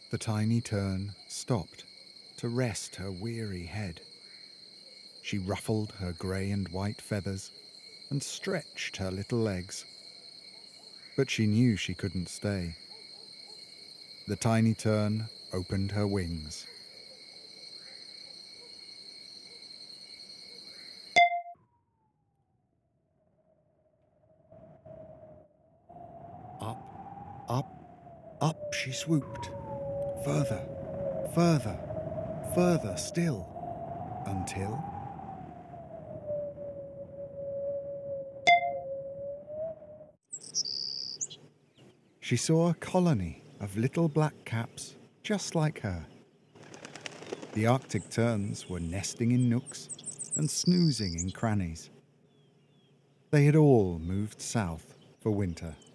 The tiny tern stopped to rest her weary head. She ruffled her grey and white feathers and stretched her little legs. But she knew she couldn't stay. The tiny tern opened her wings. Up she swooped, further, further, further still, until... she saw a colony of little black caps just like her. The Arctic terns were nesting in nooks and snoozing in crannies. They had all moved south for winter.